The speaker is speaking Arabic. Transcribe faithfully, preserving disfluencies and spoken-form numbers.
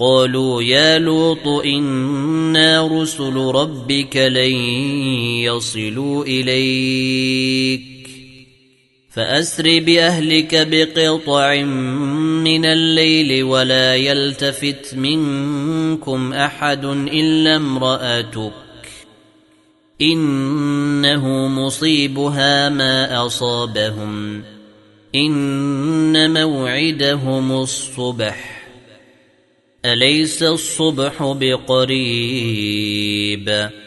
قالوا يا لوط إنا رسل ربك لن يصلوا إليك فأسر بأهلك بقطع من الليل ولا يلتفت منكم أحد إلا امرأتك إنه مصيبها ما أصابهم إن موعدهم الصبح أليس الصبح بقريب